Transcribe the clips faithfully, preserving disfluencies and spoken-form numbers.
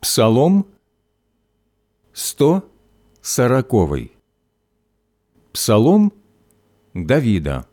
Псалом сто сороковый. Псалом Давида.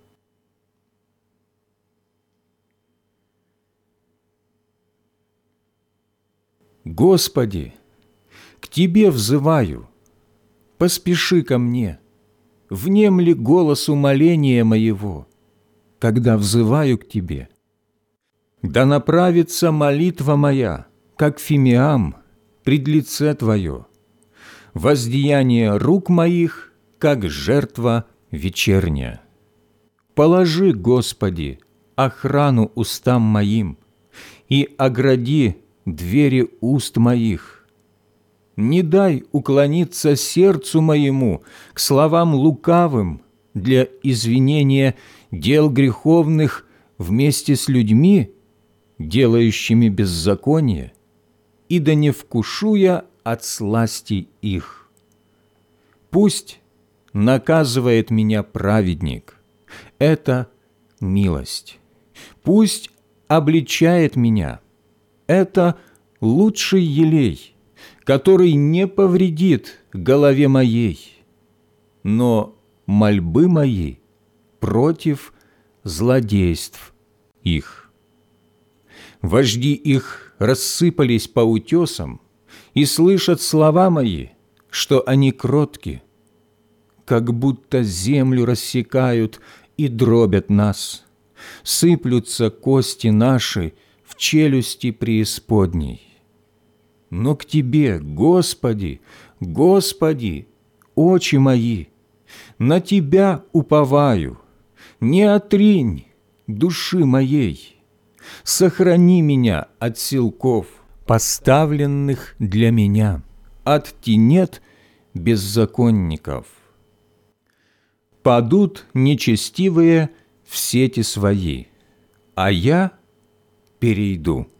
Господи, к Тебе взываю, поспеши ко мне, внемли голосу моления моего, когда взываю к Тебе. Да направится молитва моя, как фимиам, пред лице Твое, воздеяние рук моих, как жертва вечерняя. Положи, Господи, охрану устам моим и огради двери уст моих. Не дай уклониться сердцу моему к словам лукавым для извинения дел греховных вместе с людьми, делающими беззаконие, и да не вкушу я от сласти их. Пусть наказывает меня праведник, это милость. Пусть обличает меня, это лучший елей, который не повредит голове моей, но мольбы мои против злодейств их. Вожди их рассыпались по утесам и слышат слова мои, что они кротки, как будто землю рассекают и дробят нас, сыплются кости наши в челюсти преисподней. Но к Тебе, Господи, Господи, очи мои, на Тебя уповаю, не отринь души моей. Сохрани меня от силков, поставленных для меня, от тенет беззаконников. Падут нечестивые в сети свои, а я перейду.